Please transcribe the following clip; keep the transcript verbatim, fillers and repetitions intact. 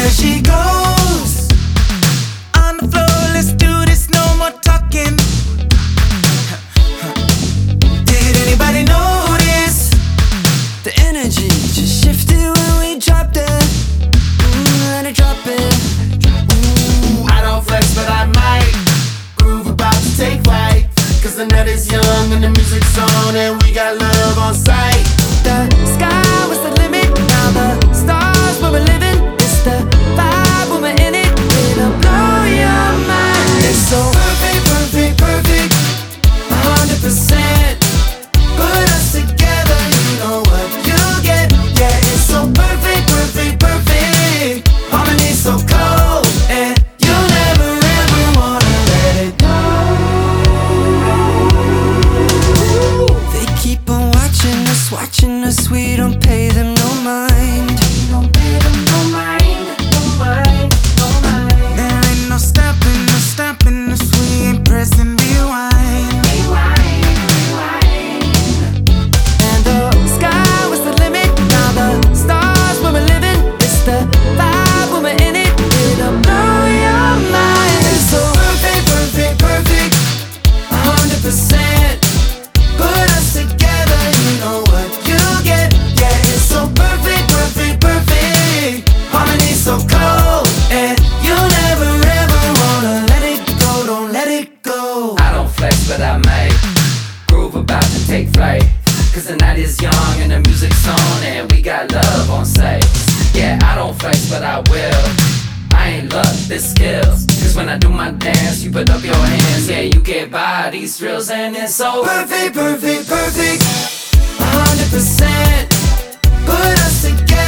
there she goes. On the floor, let's do this, no more talking. Did anybody notice? The energy just shifted when we dropped it. Mm, let it drop it. Ooh, I don't flex, but I might. Groove about to take flight. Cause the night is young and the music's on, and we got love on sight. The sky was the limit, now the stars where we're living. It's the vibe when we're in it, it'll blow your mind. It's so perfect, perfect, perfect, a hundred percent. Put us together, you know what you'll get. Yeah, it's so perfect, perfect, perfect. Harmony so cold, and you'll never ever wanna let it go. They keep on watching us, watching us, we don't pay them no mind. We don't pay them no mind, no mind, no mind. There ain't no stopping, no stopping us, we ain't pressing rewind. Rewind, rewind. And the sky was the limit, now the stars where we're living. It's the vibe when we're in it, it'll blow your mind. It's so perfect, perfect, perfect, a hundred percent. Put us together, you know what you'll get. Yeah, it's so perfect, perfect, perfect. Harmony so cold, and you'll never ever wanna let it go. Don't let it go. I don't flex, but I might. Groove about to take flight. Cause the night is young and the music's on, and we got love on sight. Yeah, I don't flex, but I will. I ain't luck, this skills. Cause when I do my dance, you put up your hands. Yeah, you get by these thrills, and it's so Perfect, perfect, perfect, a hundred percent. Put us together.